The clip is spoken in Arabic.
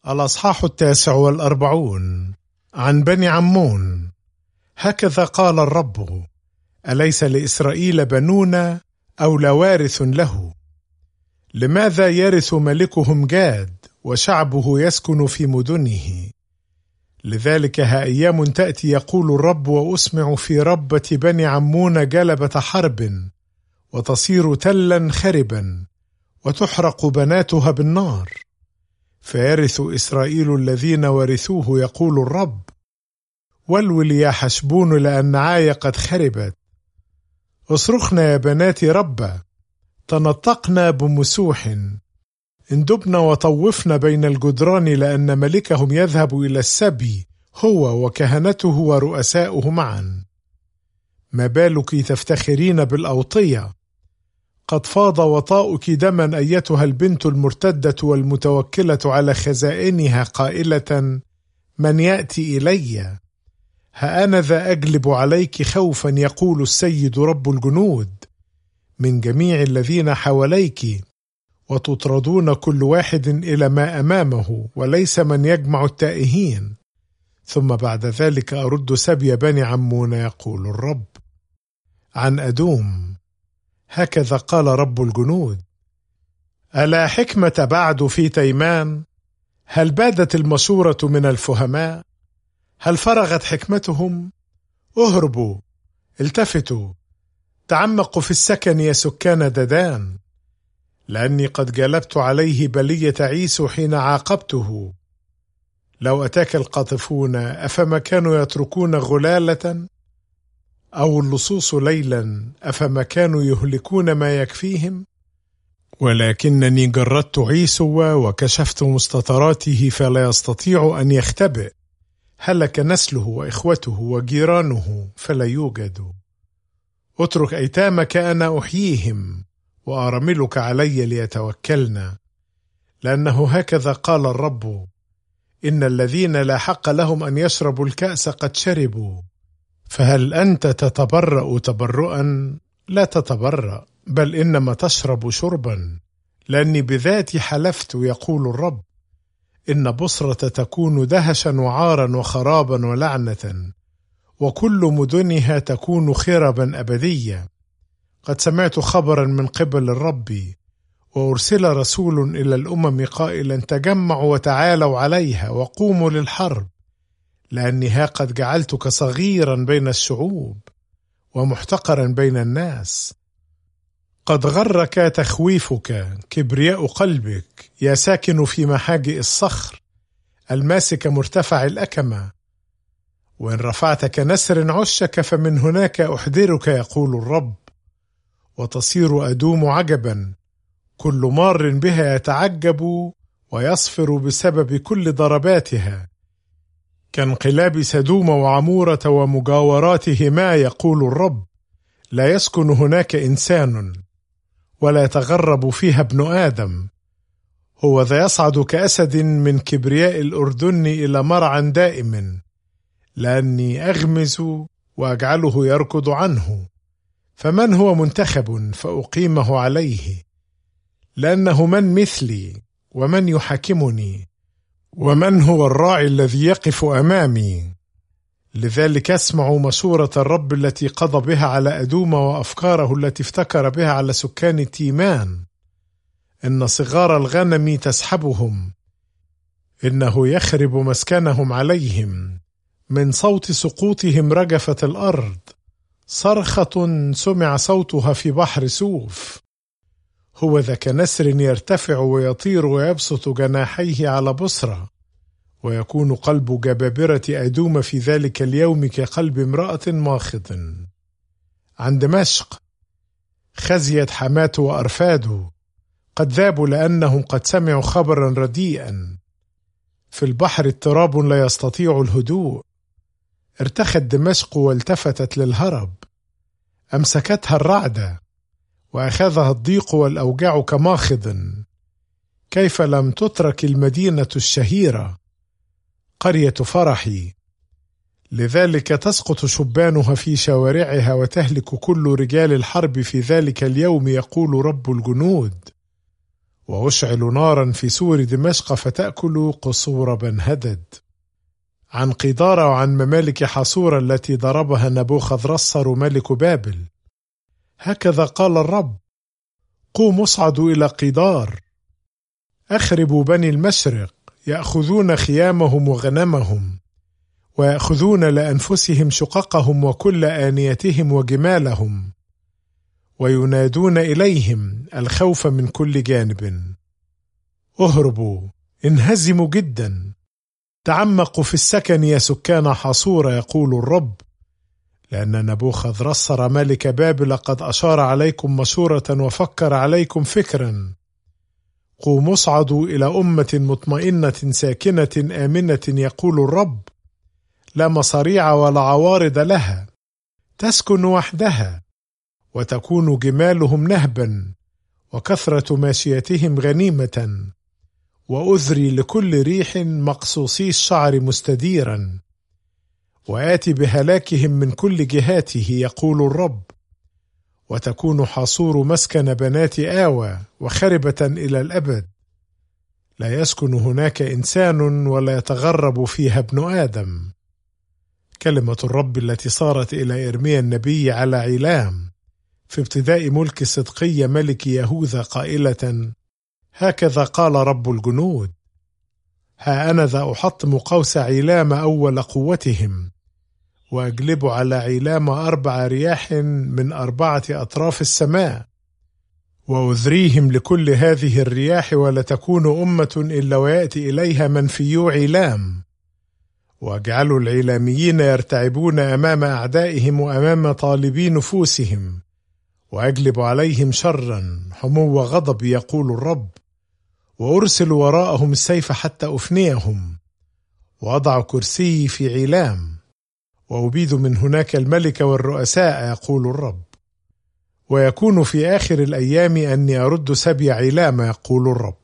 الأصحاح 49 عن بني عمون. هكذا قال الرب: أليس لإسرائيل بنون أو لا وارث له؟ لماذا يرث ملكهم جاد وشعبه يسكن في مدنه؟ لذلك ها أيام تأتي يقول الرب وأسمع في ربة بني عمون جلبة حرب، وتصير تلا خربا وتحرق بناتها بالنار. فيرث إسرائيل الذين ورثوه يقول الرب: ولول يا حشبون لأن عاي قد خربت. اصرخنا يا بنات ربة، تنطقنا بمسوح، اندبنا وطوفنا بين الجدران، لأن ملكهم يذهب إلى السبي هو وكهنته ورؤساؤه معا. ما بالك تفتخرين بالأوطية؟ قد فاض وطاؤك دما أيتها البنت المرتدة والمتوكلة على خزائنها، قائلة: من يأتي إلي؟ ها أنا ذا أجلب عليك خوفا، يقول السيد رب الجنود، من جميع الذين حواليك، وتطردون كل واحد إلى ما أمامه، وليس من يجمع التائهين. ثم بعد ذلك أرد سبي بني عمون، يقول الرب. عن أدوم. هكذا قال رب الجنود: ألا حكمة بعد في تيمان؟ هل بادت المشورة من الفهماء؟ هل فرغت حكمتهم؟ اهربوا، التفتوا، تعمقوا في السكن يا سكان ددان، لأني قد جلبت عليه بلية عيسو حين عاقبته. لو أتاك القاطفون أفما كانوا يتركون غلالة؟ أو اللصوص ليلا أفما كانوا يهلكون ما يكفيهم؟ ولكنني جردت عيسو وكشفت مستتراته، فلا يستطيع أن يختبئ. هلك نسله وإخوته وجيرانه فلا يوجد. اترك أيتامك أنا أحييهم، وأرملك علي ليتوكلنا، لأنه هكذا قال الرب: إن الذين لا حق لهم أن يشربوا الكأس قد شربوا. فهل أنت تتبرأ تبرؤا؟ لا تتبرأ، بل إنما تشرب شربا، لأني بذاتي حلفت، يقول الرب: إن بصرة تكون دهشا وعارا وخرابا ولعنة، وكل مدنها تكون خربا أبدية. قد سمعت خبرا من قبل الرب، وأرسل رسول إلى الأمم قائلا: تجمعوا وتعالوا عليها وقوموا للحرب، لأني ها قد جعلتك صغيرا بين الشعوب ومحتقرا بين الناس. قد غرك تخويفك، كبرياء قلبك، يا ساكن في محاجئ الصخر، الماسك مرتفع الأكمة. وإن رفعت كنسر عشك، فمن هناك أحذرك، يقول الرب. وتصير أدوم عجبا، كل مار بها يتعجب ويصفر بسبب كل ضرباتها، كانقلاب سدوم وعمورة ومجاوراتهما، يقول الرب. لا يسكن هناك إنسان، ولا يتغرب فيها ابن آدم. هو ذا يصعد كأسد من كبرياء الأردن إلى مرعى دائم، لأني أغمز وأجعله يركض عنه. فمن هو منتخب فأقيمه عليه؟ لأنه من مثلي ومن يحاكمني، ومن هو الراعي الذي يقف أمامي؟ لذلك اسمعوا مشورة الرب التي قضى بها على أدوم، وأفكاره التي افتكر بها على سكان تيمان. إن صغار الغنم تسحبهم، إنه يخرب مسكنهم عليهم. من صوت سقوطهم رجفت الأرض، صرخة سمع صوتها في بحر سوف. هو ذا كنسر يرتفع ويطير ويبسط جناحيه على بصرة، ويكون قلب جبابرة أدوم في ذلك اليوم كقلب امرأة ماخض. عن دمشق. خزيت حماة وأرفاد، قد ذابوا لأنهم قد سمعوا خبرا رديئا. في البحر اضطراب لا يستطيع الهدوء. ارتخت دمشق والتفتت للهرب، أمسكتها الرعدة، وأخذها الضيق والأوجاع كماخض. كيف لم تترك المدينة الشهيرة، قرية فرحي؟ لذلك تسقط شبانها في شوارعها، وتهلك كل رجال الحرب في ذلك اليوم، يقول رب الجنود. وأشعل نارا في سور دمشق فتأكل قصور بنهدد. عن قيدار وعن ممالك حصور التي ضربها نبوخذرصر ملك بابل: هكذا قال الرب: قوموا اصعدوا إلى قيدار، أخربوا بني المشرق، يأخذون خيامهم وغنمهم، ويأخذون لأنفسهم شققهم وكل آنيتهم وجمالهم، وينادون إليهم الخوف من كل جانب. اهربوا، انهزموا جدا، تعمقوا في السكن يا سكان حصور، يقول الرب، لأن نبوخذرصر ملك بابل قد أشار عليكم مشورة وفكر عليكم فكرا. قوموا اصعدوا إلى أمة مطمئنة ساكنة آمنة، يقول الرب، لا مصاريع ولا عوارض لها، تسكن وحدها، وتكون جمالهم نهبا، وكثرة ماشيتهم غنيمة، وأذري لكل ريح مقصوصي الشعر مستديرا، وآتي بهلاكهم من كل جهاته، يقول الرب، وتكون حصور مسكن بنات آوى، وخربة إلى الأبد، لا يسكن هناك إنسان ولا يتغرب فيها ابن آدم. كلمة الرب التي صارت إلى إرميا النبي على عيلام في ابتداء ملك صدقي ملك يهوذا قائلة: هكذا قال رب الجنود: ها أنا ذا أحطم قوس عيلام أول قوتهم، وأجلب على عيلام 4 رياح من 4 أطراف السماء، وأذريهم لكل هذه الرياح، ولا تكون أمة إلا ويأتي إليها منفيو عيلام، وأجعل العيلاميين يرتعبون أمام أعدائهم وأمام طالبي نفوسهم، وأجلب عليهم شرا حمو غضب، يقول الرب، وأرسل وراءهم السيف حتى أفنيهم، وأضع كرسي في عيلام، وأبيد من هناك الملك والرؤساء، يقول الرب، ويكون في آخر الأيام أني أرد سبي عيلام، يقول الرب.